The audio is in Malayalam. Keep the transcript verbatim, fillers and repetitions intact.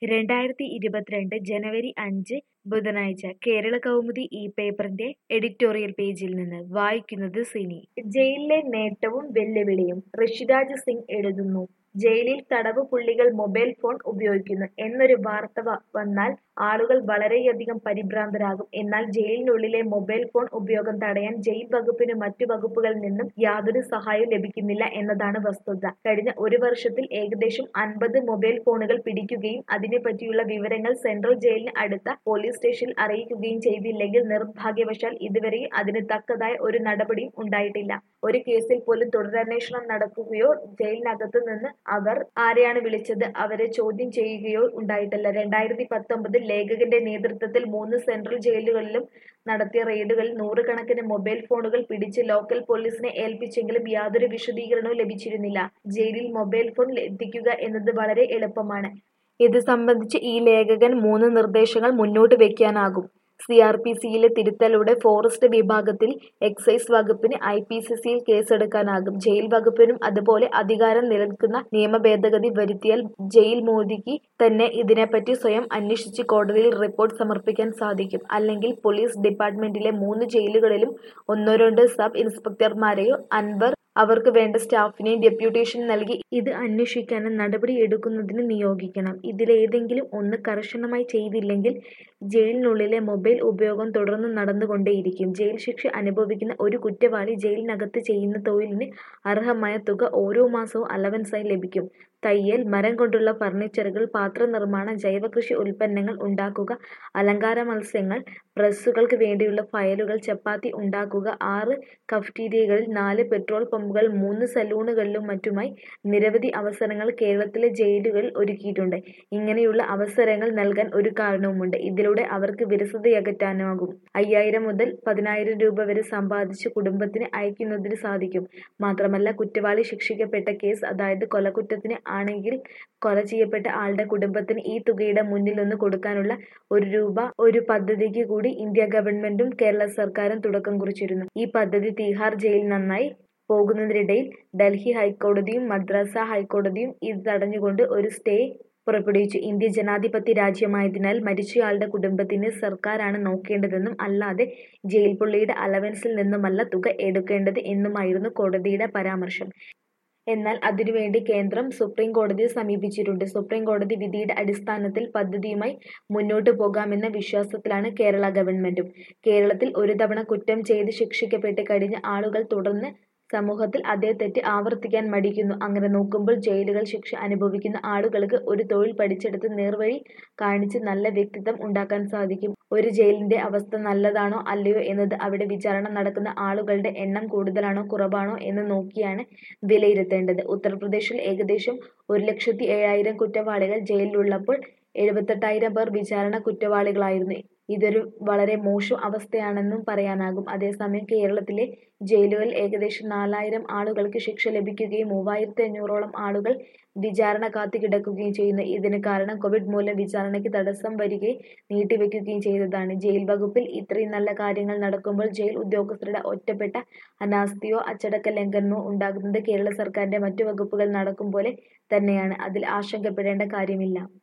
രണ്ടായിരത്തി ഇരുപത്തിരണ്ട് ജനുവരി അഞ്ച് ബുധനാഴ്ച കേരളകൗമുദി ഈ പേപ്പറിന്റെ എഡിറ്റോറിയൽ പേജിൽ നിന്ന് വായിക്കുന്നത് സിനി. ജയിലിലെ നേട്ടവും വെല്ലുവിളിയും ഋഷിരാജ് സിംഗ് എഴുതുന്നു. ജയിലിൽ തടവു പുള്ളികൾ മൊബൈൽ ഫോൺ ഉപയോഗിക്കുന്നു എന്നൊരു വാർത്ത വ- വന്നാൽ ആളുകൾ വളരെയധികം പരിഭ്രാന്തരാകും. എന്നാൽ ജയിലിനുള്ളിലെ മൊബൈൽ ഫോൺ ഉപയോഗം തടയാൻ ജയിൽ വകുപ്പിന് മറ്റു വകുപ്പുകളിൽ നിന്നും യാതൊരു സഹായവും ലഭിക്കുന്നില്ല എന്നതാണ് വസ്തുത. കഴിഞ്ഞ ഒരു വർഷത്തിൽ ഏകദേശം അൻപത് മൊബൈൽ ഫോണുകൾ പിടിക്കുകയും അതിനെപ്പറ്റിയുള്ള വിവരങ്ങൾ സെൻട്രൽ ജയിലിന് അടുത്ത പോലീസ് സ്റ്റേഷനിൽ അറിയിക്കുകയും ചെയ്തില്ലെങ്കിൽ നിർഭാഗ്യവശാൽ ഇതുവരെയും അതിന് തക്കതായ ഒരു നടപടിയും ഉണ്ടായിട്ടില്ല. ഒരു കേസിൽ പോലും തുടരന്വേഷണം നടക്കുകയോ ജയിലിനകത്തു നിന്ന് അവർ ആരെയാണ് വിളിച്ചത് അവരെ ചോദ്യം ചെയ്യുകയോ ഉണ്ടായിട്ടില്ല. രണ്ടായിരത്തി പത്തൊമ്പതിൽ ലേഖകന്റെ നേതൃത്വത്തിൽ മൂന്ന് സെൻട്രൽ ജയിലുകളിലും നടത്തിയ റെയ്ഡുകളിൽ നൂറുകണക്കിന് മൊബൈൽ ഫോണുകൾ പിടിച്ച് ലോക്കൽ പോലീസിനെ ഏൽപ്പിച്ചെങ്കിലും യാതൊരു വിശദീകരണവും ലഭിച്ചിരുന്നില്ല. ജയിലിൽ മൊബൈൽ ഫോൺ എത്തിക്കുക എന്നത് വളരെ എളുപ്പമാണ്. ഇത് സംബന്ധിച്ച് ഈ ലേഖകൻ മൂന്ന് നിർദ്ദേശങ്ങൾ മുന്നോട്ട് വയ്ക്കാനാകും. സി ആർ പി സിയിലെ തിരുത്തലോടെ ഫോറസ്റ്റ് വിഭാഗത്തിൽ എക്സൈസ് വകുപ്പിന് ഐ പി സി സിയിൽ കേസെടുക്കാനാകും. ജയിൽ വകുപ്പിനും അതുപോലെ അധികാരം നിലനിൽക്കുന്ന നിയമഭേദഗതി വരുത്തിയാൽ ജയിൽ മോദിക്ക് തന്നെ ഇതിനെപ്പറ്റി സ്വയം അന്വേഷിച്ച് കോടതിയിൽ റിപ്പോർട്ട് സമർപ്പിക്കാൻ സാധിക്കും. അല്ലെങ്കിൽ പോലീസ് ഡിപ്പാർട്ട്മെന്റിലെ മൂന്ന് ജയിലുകളിലും ഒന്നോ രണ്ടോ സബ് ഇൻസ്പെക്ടർമാരെയോ അൻവർ അവർക്ക് വേണ്ട സ്റ്റാഫിനെയും ഡെപ്യൂട്ടേഷൻ നൽകി ഇത് അന്വേഷിക്കാനും നടപടി എടുക്കുന്നതിന് നിയോഗിക്കണം. ഇതിലേതെങ്കിലും ഒന്ന് കർശനമായി ചെയ്തില്ലെങ്കിൽ ജയിലിനുള്ളിലെ മൊബൈൽ ഉപയോഗം തുടർന്ന് നടന്നുകൊണ്ടേയിരിക്കും. ജയിൽ ശിക്ഷ അനുഭവിക്കുന്ന ഒരു കുറ്റവാളി ജയിലിനകത്ത് ചെയ്യുന്ന തൊഴിലിന് അർഹമായ തുക ഓരോ മാസവും അലവൻസായി ലഭിക്കും. തയ്യൽ, മരം കൊണ്ടുള്ള ഫർണിച്ചറുകൾ, പാത്രനിർമ്മാണം, ജൈവകൃഷി ഉൽപ്പന്നങ്ങൾ ഉണ്ടാക്കുക, അലങ്കാര മത്സ്യങ്ങൾ, പ്രസ്സുകൾക്ക് വേണ്ടിയുള്ള ഫയലുകൾ, ചപ്പാത്തി ഉണ്ടാക്കുക, ആറ് കഫ്റ്റീരിയകളിൽ, നാല് പെട്രോൾ പമ്പുകൾ, മൂന്ന് സലൂണുകളിലും മറ്റുമായി നിരവധി അവസരങ്ങൾ കേരളത്തിലെ ജയിലുകളിൽ ഒരുക്കിയിട്ടുണ്ട്. ഇങ്ങനെയുള്ള അവസരങ്ങൾ നൽകാൻ ഒരു കാരണവുമുണ്ട്. ഇതിലൂടെ അവർക്ക് വിരസതയകറ്റാനാകും. അയ്യായിരം മുതൽ പതിനായിരം രൂപ വരെ സമ്പാദിച്ച് കുടുംബത്തിന് അയക്കുന്നതിന് സാധിക്കും. മാത്രമല്ല കുറ്റവാളി ശിക്ഷിക്കപ്പെട്ട കേസ്, അതായത് കൊലക്കുറ്റത്തിന് ആണെങ്കിൽ കൊല ചെയ്യപ്പെട്ട ആളുടെ കുടുംബത്തിന് ഈ തുകയുടെ മുന്നിലൊന്ന് കൊടുക്കാനുള്ള ഒരു രൂപ ഒരു പദ്ധതിക്ക് കൂടി ഇന്ത്യ ഗവൺമെന്റും കേരള സർക്കാരും തുടക്കം കുറിച്ചിരുന്നു. ഈ പദ്ധതി തീഹാർ ജയിൽ നന്നായി പോകുന്നതിനിടയിൽ ഡൽഹി ഹൈക്കോടതിയും മദ്രാസ് ഹൈക്കോടതിയും ഇത് തടഞ്ഞുകൊണ്ട് ഒരു സ്റ്റേ പുറപ്പെടുവിച്ചു. ഇന്ത്യ ജനാധിപത്യ രാജ്യമായതിനാൽ മരിച്ചയാളുടെ കുടുംബത്തിന് സർക്കാരാണ് നോക്കേണ്ടതെന്നും അല്ലാതെ ജയിൽ പുള്ളിയുടെ അലവൻസിൽ നിന്നുമല്ല തുക എടുക്കേണ്ടത് എന്നുമായിരുന്നു കോടതിയുടെ പരാമർശം. എന്നാൽ അതിനുവേണ്ടി കേന്ദ്രം സുപ്രീം കോടതിയെ സമീപിച്ചിട്ടുണ്ട്. സുപ്രീം കോടതി വിധിയുടെ അടിസ്ഥാനത്തിൽ പദ്ധതിയുമായി മുന്നോട്ടു പോകാമെന്ന വിശ്വാസത്തിലാണ് കേരള ഗവൺമെന്റും. കേരളത്തിൽ ഒരു തവണ കുറ്റം ചെയ്ത് ശിക്ഷിക്കപ്പെട്ട് കഴിഞ്ഞ ആളുകൾ തുടർന്ന് സമൂഹത്തിൽ അതേ തെറ്റ് ആവർത്തിക്കാൻ മടിക്കുന്നു. അങ്ങനെ നോക്കുമ്പോൾ ജയിലുകൾ ശിക്ഷ അനുഭവിക്കുന്ന ആളുകൾക്ക് ഒരു തൊഴിൽ പഠിച്ചെടുത്ത് നേർവഴി കാണിച്ച് നല്ല വ്യക്തിത്വം ഉണ്ടാക്കാൻ സാധിക്കും. ഒരു ജയിലിന്റെ അവസ്ഥ നല്ലതാണോ അല്ലയോ എന്നത് അവിടെ വിചാരണ നടക്കുന്ന ആളുകളുടെ എണ്ണം കൂടുതലാണോ കുറവാണോ എന്ന് നോക്കിയാണ് വിലയിരുത്തേണ്ടത്. ഉത്തർപ്രദേശിൽ ഏകദേശം ഒരു ലക്ഷത്തി ഏഴായിരം കുറ്റവാളികൾ ജയിലിലുള്ളപ്പോൾ എഴുപത്തെട്ടായിരം പേർ വിചാരണ കുറ്റവാളികളായിരുന്നു. ഇതൊരു വളരെ മോശം അവസ്ഥയാണെന്നും പറയാനാകും. അതേസമയം കേരളത്തിലെ ജയിലുകളിൽ ഏകദേശം നാലായിരം ആളുകൾക്ക് ശിക്ഷ ലഭിക്കുകയും മൂവായിരത്തി അഞ്ഞൂറോളം ആളുകൾ വിചാരണ കാത്ത് കിടക്കുകയും ചെയ്യുന്നു. ഇതിന് കാരണം കോവിഡ് മൂലം വിചാരണയ്ക്ക് തടസ്സം വരികയും നീട്ടിവെക്കുകയും ചെയ്തതാണ്. ജയിൽ വകുപ്പിൽ ഇത്രയും നല്ല കാര്യങ്ങൾ നടക്കുമ്പോൾ ജയിൽ ഉദ്യോഗസ്ഥരുടെ ഒറ്റപ്പെട്ട അനാസ്ഥയോ അച്ചടക്ക ലംഘനമോ ഉണ്ടാകുന്നത് കേരള സർക്കാരിന്റെ മറ്റു വകുപ്പുകൾ നടക്കും പോലെ തന്നെയാണ്. അതിൽ ആശങ്കപ്പെടേണ്ട കാര്യമില്ല.